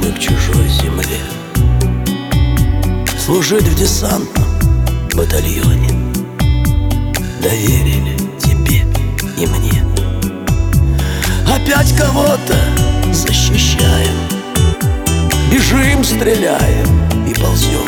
мы к чужой земле. Служить в десантном батальоне доверили тебе и мне. Опять кого-то защищаем, бежим, стреляем и ползем.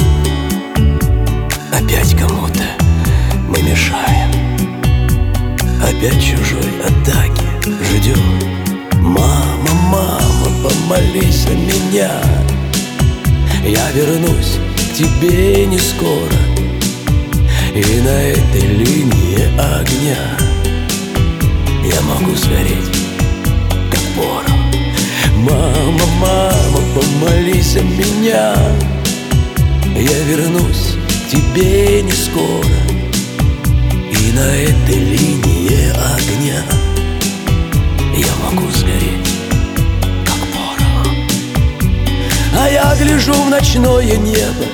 Опять кому-то мы мешаем, опять чужой атаки ждем. Мама, мама, помолись о меня, я вернусь к тебе не скоро. И на этой линии огня я могу сгореть, как порох. Мама, мама, помолись о меня, я вернусь к тебе не скоро. И на этой линии огня я могу сгореть, как порох. А я гляжу в ночное небо,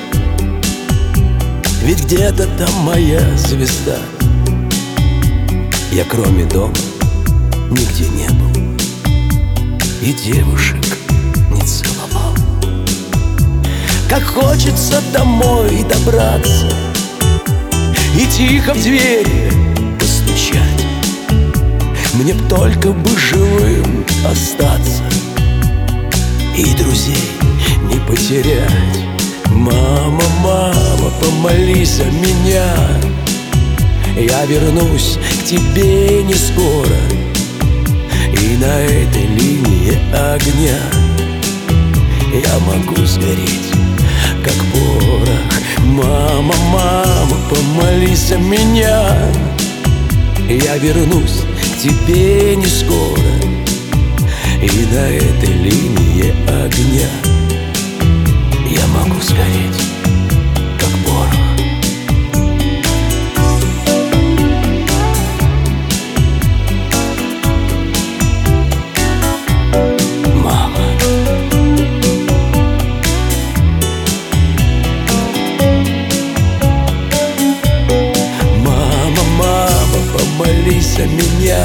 ведь где-то там моя звезда. Я кроме дома нигде не был и девушек не целовал. Как хочется домой добраться и тихо в двери постучать. Мне б только бы живым остаться и друзей не потерять. Мама, мама, помолись о меня, я вернусь к тебе не скоро. И на этой линии огня я могу сгореть, как порох. Мама, мама, помолись о меня, я вернусь к тебе не скоро. И на этой линии огня я могу сгореть, как порох. Мама, мама, мама, помолись о меня,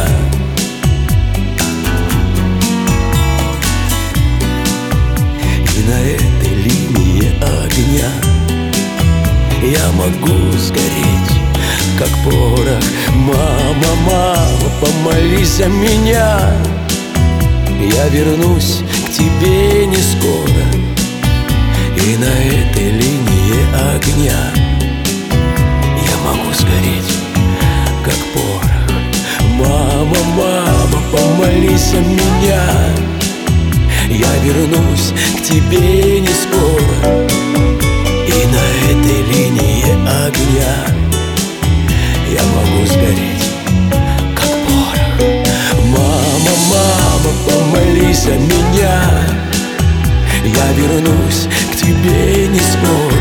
и на этой линии огня я могу сгореть, как порох. Мама, мама, помолись о меня, я вернусь к тебе не скоро. И на этой линии огня я могу сгореть, как порох. Мама, мама, помолись о меня, я вернусь к тебе не скоро. И на этой линии огня я могу сгореть, как порох. Мама, мама, помолись о меня, я вернусь к тебе не скоро.